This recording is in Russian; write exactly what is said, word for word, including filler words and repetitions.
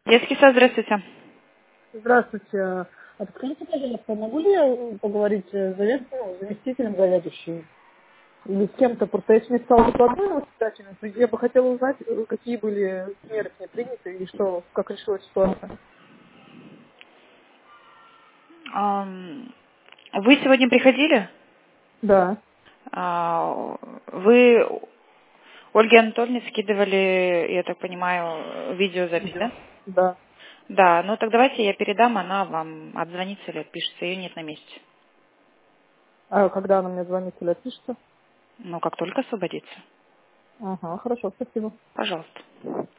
Детский сад, здравствуйте. Здравствуйте. А подскажите, пожалуйста, могу ли я поговорить с завет- ну, заместителем заведующей? Или с кем-то? Просто я сегодня стала докладную воспитательницу. Я бы хотела узнать, э, какие были меры с ней приняты и что, как решилась ситуация. Ам, Вы сегодня приходили? Да, А, Вы Ольге Анатольевне скидывали, я так понимаю, видеозапись, видео. да? Да. Да, ну так давайте я передам, она вам отзвонится или отпишется, ее нет на месте. А когда она мне звонит или отпишется? Ну, как только освободится. Ага, хорошо, спасибо. Пожалуйста.